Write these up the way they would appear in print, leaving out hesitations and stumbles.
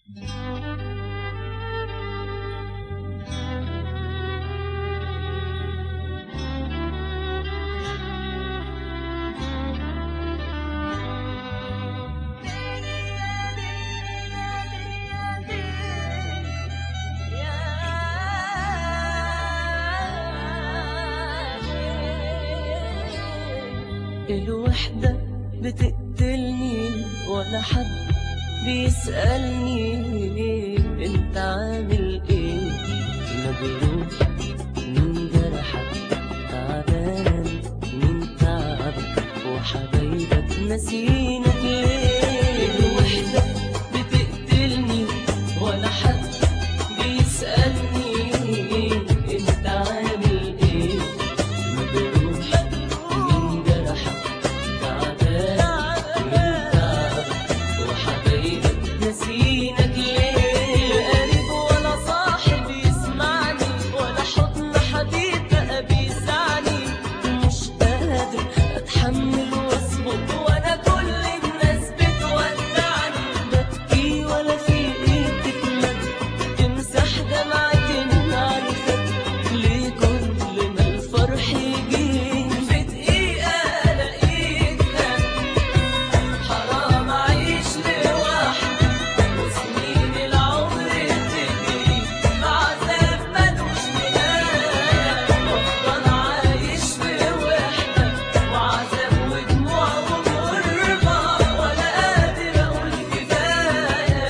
الوحدة بتقتلني ولا حد بيسألني انت عامل ايه، مجروح من جرحك، تعبان من تعبك، وحبايبك ناسينك ليه. الوحدة بتقتلني ولا حد بيسألني انت عامل ايه، مجروح من جرحك، تعبان من تعبك، وحبايبك ناسينك ليه. قريب ولا صاحب يسمعني، ولا حضن حبيب بقى بيسعني، مش قادر اتحمل واصبر، وانا كل الناس بتودعني، ببكي ولا في ايدي تمد تمسح دمعتي من عينك. ليه كل ما الفرح يجي في دقيقة الاقيك حرام اعيش لوحدي، وسنين العمر بتجري بعذاب ملوش نهاية، بفضل عايش في وحدة وعذاب ودموع وغربة، ولا قادر اقول كفاية.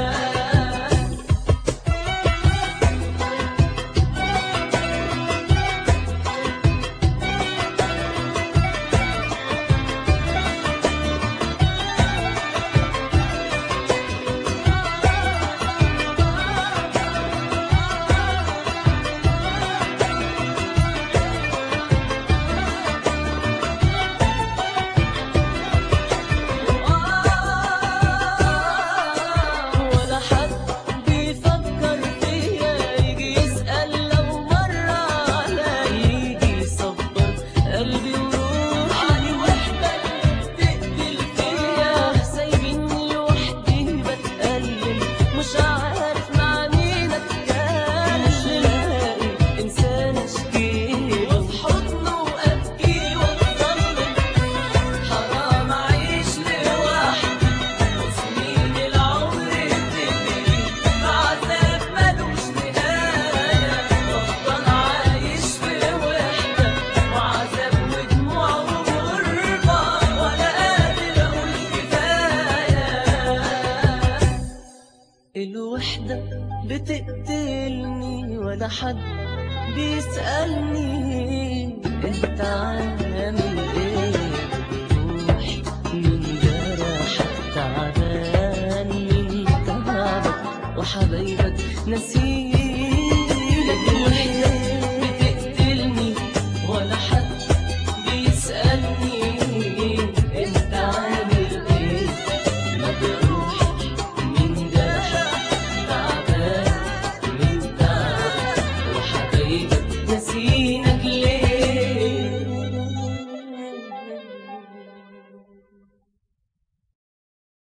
ولا حد بيفكر فيا، يجي يسأل لو مرة عليا، يجي يصبر قلبي وروحي. الوحدة اللي بتقتل فيا، سايبيني لوحدي بتألم، مش عارف مع مين اتكلم، مش لاقي انسان اشكيله، وفي حضنه ابكي واتظلم. حرام اعيش لوحدي، وسنين العمر بتجري بعذاب ملوش نهاية، بفضل عايش في وحدة وعذاب ودموع وغربة، ولا قادر اقول كفاية. الوحدة بتقتلني ولا حد بيسألني انت عامل ايه، روح من جرحك، تعبان من تعبك، وحبايبك ناسينك